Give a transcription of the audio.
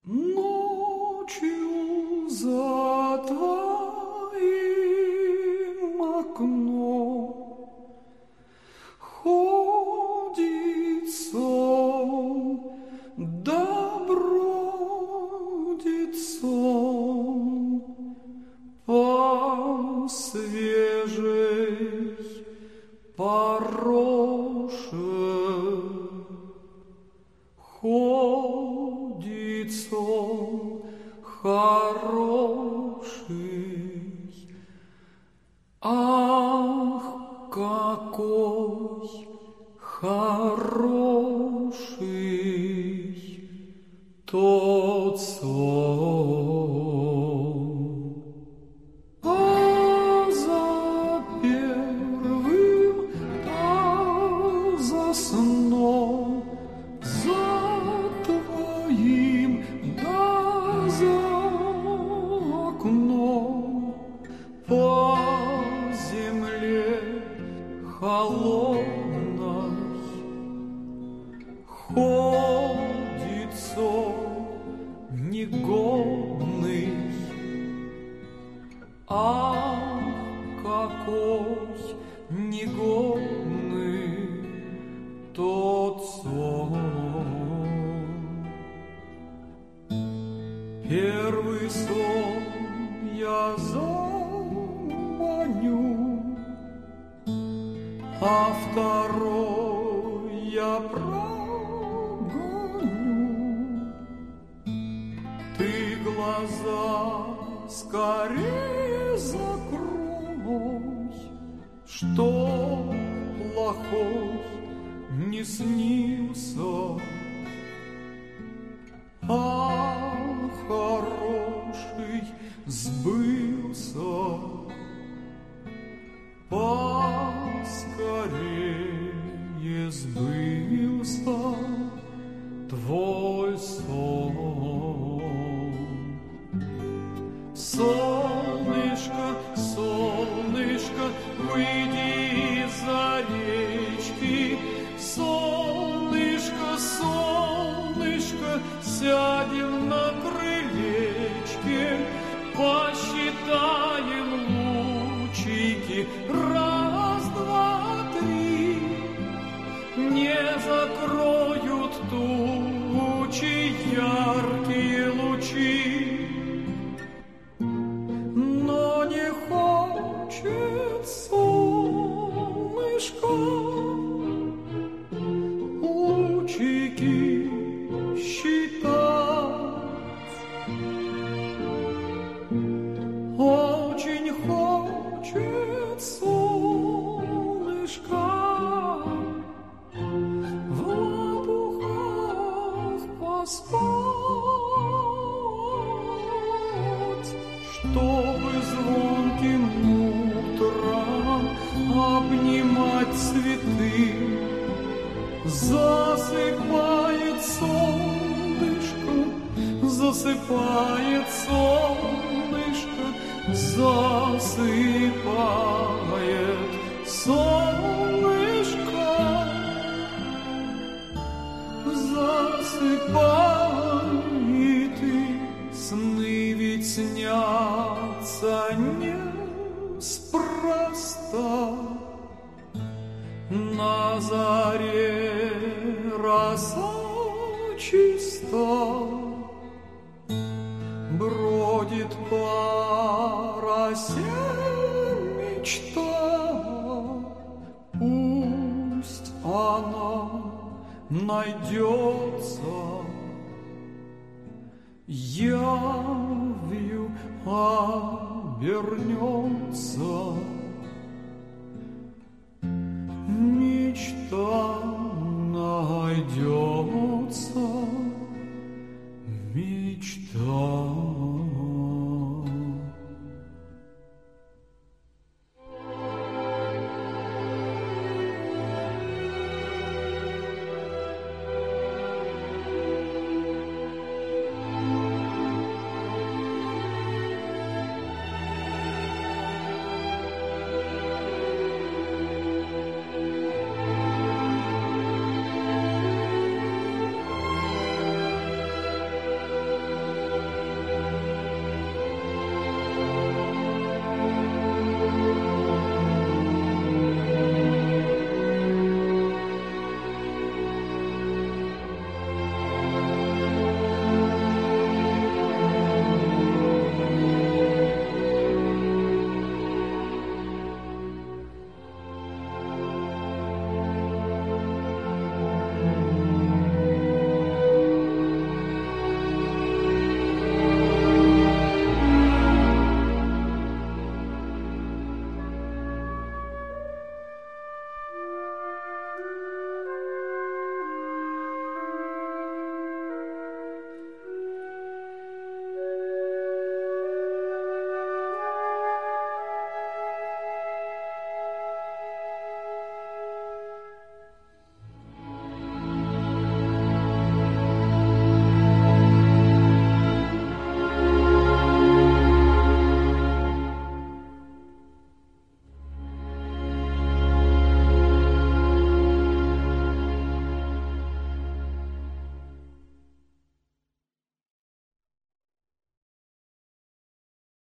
Ночью за твоим окном ходит сон, да бродит сон по свежей пороше. Ходит сон хороший, ах, какой хороший тот сон. А за первым, а за сном, за твоим, да за окном, по земле холодной ходит сон негодный. Ах, какой негодный тот сон. Первый сон я заманю, а второй я прогоню. Ты глаза скорее закрой, что плохой не снился, а хороший сбылся. Поскорее сбылся твой сон. Солнышко, солнышко, выйди из-за речки. Солнышко, солнышко, сядем на крылечке, посчитаем лучики. Раз, два, три, не закроют тучи яркие лучи. Но не хочет солнышко лучики считать. Очень хочет солнышко в лопухах поспать, чтобы звонким утром обнимать цветы. Засыпает солнышко, засыпает солнышко, засыпает солнышко, засыпает, и сны ведь снятся неспроста. На заре роса чиста, бродит по росе мечта. Пусть она найдется, явью обернется.